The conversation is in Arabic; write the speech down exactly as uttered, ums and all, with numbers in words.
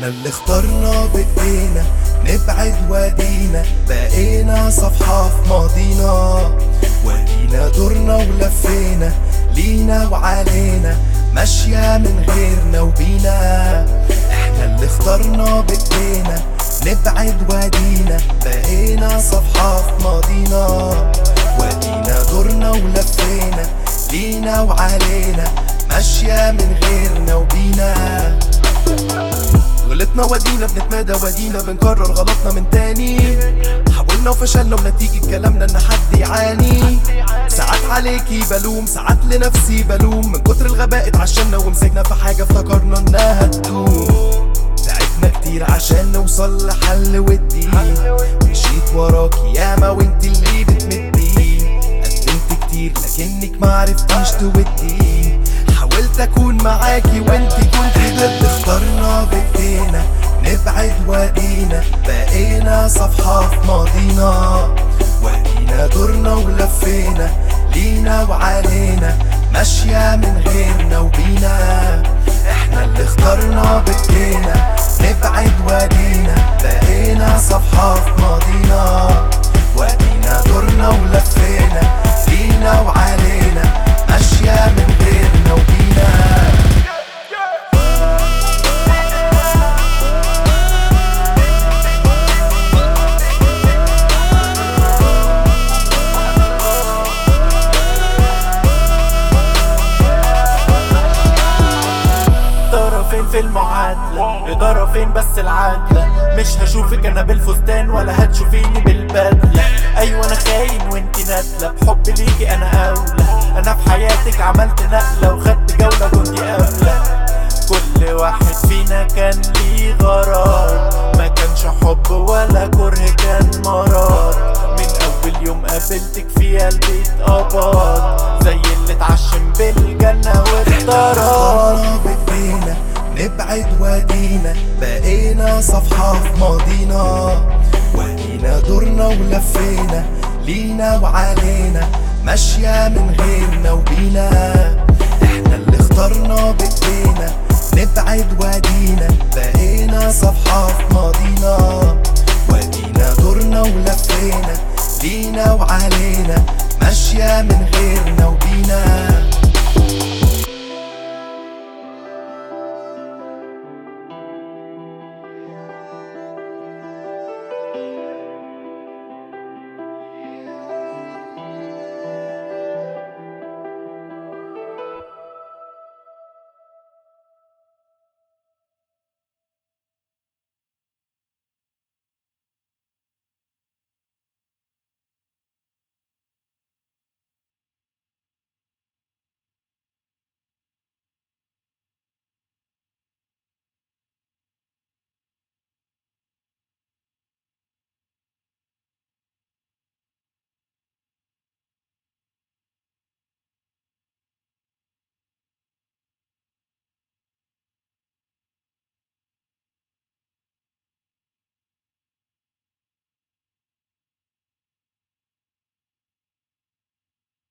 احنا اللي اخترنا بايدينا نبعد وادينا، بقينا صفحة في ماضينا، ودينا دورنا ولفينا لينا وعلينا، ماشية من غيرنا وبينا. احنا اللي اخترنا بايدينا نبعد وادينا، بقينا صفحة في ماضينا، ودينا دورنا ولفينا لينا وعلينا، ماشية من غيرنا وبينا. غلطنا ودينا بنتمادى ودينا بنكرر غلطنا من تاني، حاولنا وفشلنا ونتيجة كلامنا ان حد يعاني. ساعات عليكي بلوم ساعات لنفسي بلوم، من كتر الغباء اتعشمنا ومسكنا في حاجة افتكرنا انها تدوم. تعبنا كتير عشان نوصل لحل ودي، مشيت وراكي ياما وانت اللي بتمدي، قدمت كتير لكنك معرفتيش تودي، حاولت اكون معاكي وانت كنت ضد. اخترنا بايدينا نبعد وادينا، بقينا صفحة في ماضينا، ودينا دورنا ولفينا لينا وعلينا، ماشية من غيرنا وبينا. احنا اللي اخترنا بايدينا نبعد وادينا، بقينا صفحة في ماضينا، ودينا دورنا ولفينا لينا وعلينا، ماشية من غيرنا وبينا. فين في المعادلة إدارة فين بس العادلة، مش هشوفك أنا بالفستان ولا هتشوفيني بالبدلة. أيوة أنا خاين وانتي نادلة، بحب ليكي أنا أولى، أنا في حياتك عملت نقلة وخدت جولة كنتي أولى. كل واحد فينا كان ليه غرار، ما كانش حب ولا كره كان مرار، من أول يوم قابلتك في قلبي اتقبض، زي اللي اتعشم بالجنة واختارت. نبعد وادينا بقينا صفحة في ماضينا، ودينا دورنا ولفينا لينا وعلينا، ماشية من غيرنا وبينا. احنا اللي اخترنا بايدينا نبعد وادينا، بقينا صفحة في ماضينا، ودينا دورنا ولفينا لينا وعلينا، ماشية من غيرنا وبينا.